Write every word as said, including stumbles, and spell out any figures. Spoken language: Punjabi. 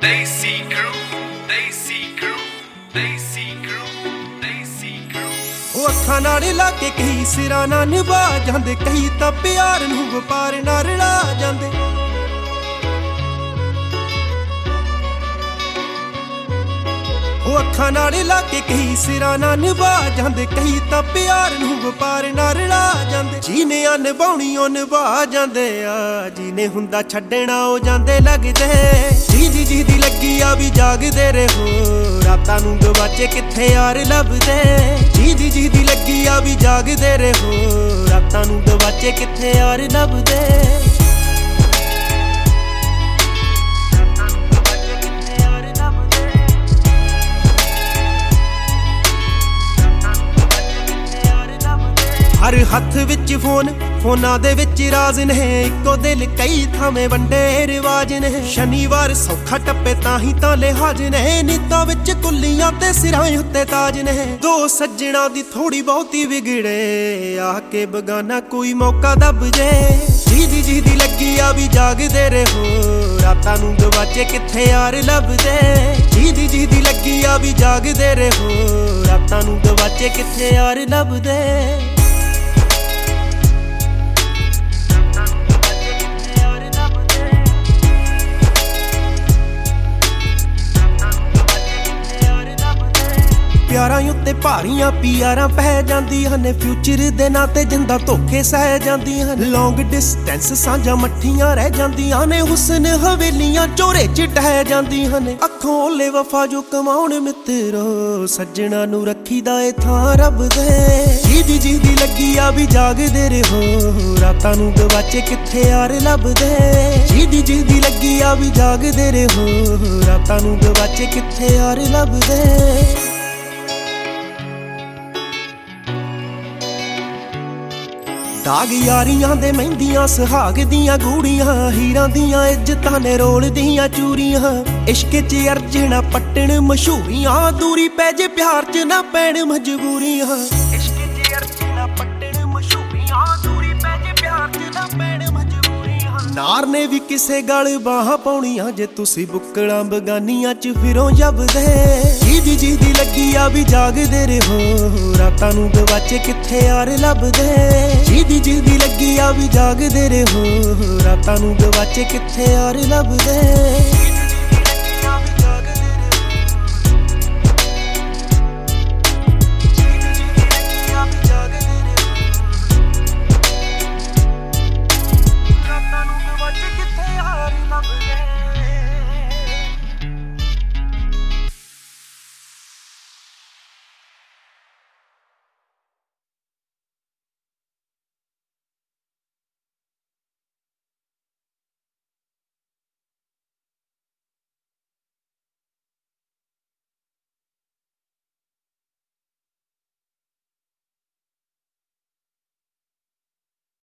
Desi crew, Desi crew, Desi crew, Desi crew। ਉਹ ਅੱਖਾਂ ਨਾਲ ਲਾ ਕੇ ਕਈ ਸਿਰਾਂ ਨਾਲ ਨਿਭਾ ਜਾਂਦੇ, ਕਈ ਤਾਂ ਪਿਆਰ ਨੂੰ ਵਪਾਰ ਨਾਲ ਰਲਾ ਜਾਂਦੇ। ਉਹ ਅੱਖਾਂ ਨਾਲ ਲਾ ਕੇ ਕਈ ਸਿਰਾਂ ਨਾਲ ਨਿਭਾ ਜਾਂਦੇ, ਕਈ ਤਾਂ ਪਿਆਰ ਨੂੰ ਵਪਾਰ ਨਾਲ ਰਲਾ ਜਾਂਦੇ। ਜੀਨੇ ਆ ਨਿਭਾਉਣੀ ਉਹ ਨਿਭਾ ਜਾਂਦੇ ਆ, ਜੀਨੇ ਹੁੰਦਾ ਛੱਡਣਾ ਉਹ ਜਾਂਦੇ ਲੱਗਦੇ। ਜਿਹਦੀ ਜਿਹਦੀ ਲੱਗੀ ਆ ਵੀ ਜਾਗਦੇ ਰਹੋ, ਰਾਤਾਂ ਨੂੰ ਗਵਾਚੇ ਕਿੱਥੇ ਯਾਰ ਲੱਭਦੇ। ਜਿਹਦੀ ਜਿਹਦੀ ਲੱਗੀ ਆ ਵੀ ਜਾਗਦੇ ਰਹੋ, ਰਾਤਾਂ ਨੂੰ ਗਵਾਚੇ ਕਿੱਥੇ ਯਾਰ ਲੱਭਦੇ। ਹਰ ਹੱਥ ਵਿੱਚ ਫੋਨ, ਫੋਨਾਂ ਦੇ ਵਿੱਚ ਰਾਜ਼ ਨੇ, ਇੱਕੋ ਦਿਲ ਕਈ ਥਾਵੇਂ ਵੰਡੇ ਰਿਵਾਜ ਨੇ। ਸ਼ਨੀਵਾਰ ਸੌਖਾ ਟੱਪੇ ਤਾਂ ਹੀ ਤਾਂ ਲਿਹਾਜ਼ ਨੇ, ਨੀਤਾਂ ਵਿੱਚ ਕੁੱਲੀਆਂ ਤੇ ਸਿਰਾਂ ਉੱਤੇ ਤਾਜ ਨੇ। ਦੋ ਸੱਜਣਾ ਦੀ ਥੋੜੀ ਬਹੁਤੀ ਵਿਗੜੇ, ਆ ਕੇ ਬਗਾਨਾ ਕੋਈ ਮੌਕਾ ਦੱਬ ਜੇ। ਜਿਹਦੀ ਜਿਹਦੀ ਲੱਗੀ ਆ ਵੀ ਜਾਗਦੇ ਰਹੋ, ਰਾਤਾਂ ਨੂੰ ਗਵਾਚੇ ਕਿੱਥੇ ਯਾਰ ਲੱਭਦੇ। ਜਿਹਦੀ ਜਿਹਦੀ ਲੱਗੀ ਆ ਵੀ ਜਾਗਦੇ ਰਹੋ, ਰਾਤਾਂ ਨੂੰ ਗਵਾਚੇ ਕਿੱਥੇ ਯਾਰ ਲੱਭਦੇ। ਪਿਆਰਾਂ ਉੱਤੇ ਭਾਰੀਆਂ ਪਿਆਰਾਂ ਪੈ ਜਾਂਦੀਆਂ ਨੇ, ਫਿਊਚਰ ਦੇ ਨਾਂ ਤੇ ਜਿੰਦਾ ਧੋਖੇ ਸਹਿ ਜਾਂਦੀਆਂ ਨੇ। ਲੌਂਗ ਡਿਸਟੈਂਸ ਸਾਂਝਾਂ ਮੱਠੀਆਂ ਰਹਿ ਜਾਂਦੀਆਂ ਨੇ, ਹੁਸਨ ਹਵੇਲੀਆਂ ਚੋਰੇ ਚ ਟਹਿ ਜਾਂਦੀਆਂ ਨੇ। ਅੱਖੋਂ ਓਲੇ ਵਫਾ ਜੋ ਕਮਾਉਣ ਮਿੱਤਰੋ, ਸੱਜਣਾ ਨੂੰ ਰੱਖੀਦਾ ਏ ਥਾਂ ਰੱਬ ਦੇ। ਜਿਹਦੀ ਜਿਹਦੀ ਲੱਗੀ ਆ ਵੀ ਜਾਗਦੇ ਰਹੋ, ਰਾਤਾਂ ਨੂੰ ਗਵਾਚੇ ਕਿੱਥੇ ਯਾਰ ਲੱਭਦੇ। ਜਿਹਦੀ ਜਿਹਦੀ ਲੱਗੀ ਆ ਵੀ ਜਾਗਦੇ ਰਹੋ, ਰਾਤਾਂ ਨੂੰ ਗਵਾਚੇ ਕਿੱਥੇ ਯਾਰ ਲੱਭਦੇ। ਦਾਗ ਯਾਰੀਆਂ ਦੇ ਮਹਿੰਦੀਆਂ, ਸੁਹਾਗ ਦੀਆਂ ਗੂੜੀਆਂ, ਹੀਰਾਂ ਦੀਆਂ ਇੱਜ਼ਤਾਂ ਨੇ ਰੋਲ ਦੀਆਂ ਚੂਰੀਆਂ। ਇਸ਼ਕ ਚ ਅਰਜਣਾ ਪੱਟਣ ਮਸ਼ਹੂਰੀਆਂ, ਦੂਰੀ ਪੈ ਜੇ ਪਿਆਰ ਚ ਨਾ ਪੈਣ ਮਜਬੂਰੀਆਂ। ਇਸ਼ਕ ਚ ਅਰਜਣਾ ਪੱਟਣ ਮਸ਼ਹੂਰੀਆਂ, ਦੂਰੀ ਪੈ ਜੇ ਪਿਆਰ ਚ ਨਾ ਪੈਣ ਮਜਬੂਰੀਆਂ। ਨਾਰ ਨੇ ਵੀ ਕਿਸੇ ਗਲ ਬਾਹਾਂ ਪਾਉਣੀਆਂ, ਜੇ ਤੁਸੀਂ ਬੁੱਕਲਾਂ ਬਗਾਨੀਆਂ ਚ ਫਿਰੋਂ ਜਬਦੇ। ਜਿਹਦੀ ਜਿਹਦੀ ਲੱਗੀ ਆ ਵੀ ਜਾਗਦੇ ਰਹੋ, ਰਾਤਾਂ ਨੂੰ ਗਵਾਚੇ ਕਿੱਥੇ ਯਾਰ ਲੱਭਦੇ। ਜਿਹਦੀ ਜਿਹਦੀ ਲੱਗੀ ਆ ਵੀ ਜਾਗਦੇ ਰਹੋ, ਰਾਤਾਂ ਨੂੰ ਗਵਾਚੇ ਕਿੱਥੇ ਯਾਰ ਲੱਭਦੇ।